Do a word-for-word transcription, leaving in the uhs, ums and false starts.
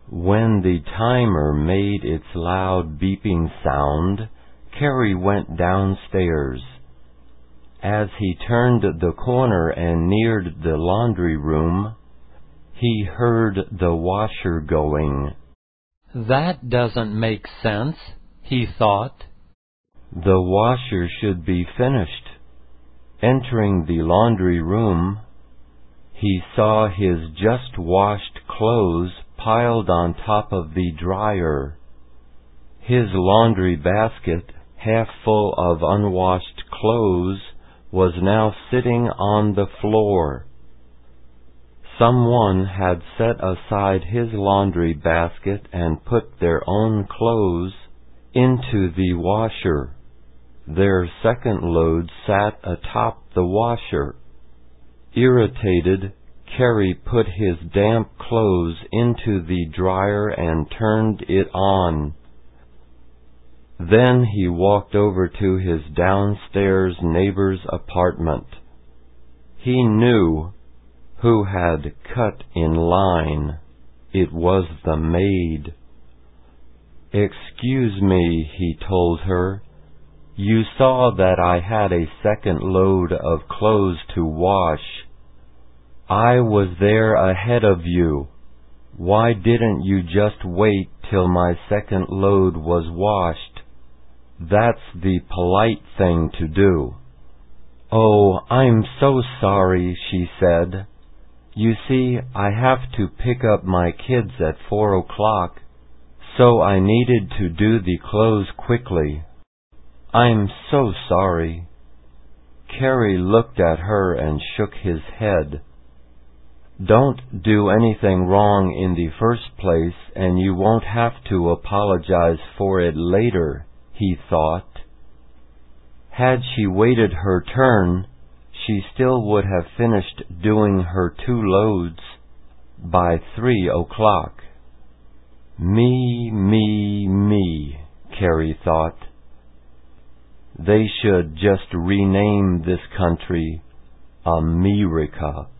When the timer made its loud beeping sound, Carrie went downstairs. As he turned the corner and neared the laundry room, he heard the washer going. "That doesn't make sense," he thought. The washer should be finished. Entering the laundry room, he saw his just-washed clothes piled on top of the dryer. His laundry basket, half full of unwashed clothes, was now sitting on the floor. Someone had set aside his laundry basket and put their own clothes into the washer. Their second load sat atop the washer. Irritated, Carrie put his damp clothes into the dryer and turned it on. Then he walked over to his downstairs neighbor's apartment. He knew who had cut in line. It was the maid. "Excuse me," he told her. "You saw that I had a second load of clothes to wash. I was there ahead of you. Why didn't you just wait till my second load was washed? That's the polite thing to do." "Oh, I'm so sorry," she said. "You see, I have to pick up my kids at four o'clock, so I needed to do the clothes quickly. I'm so sorry." Carrie looked at her and shook his head. "Don't do anything wrong in the first place, and you won't have to apologize for it later," he thought. Had she waited her turn, she still would have finished doing her two loads by three o'clock. Me, me, me, Carrie thought. They should just rename this country America.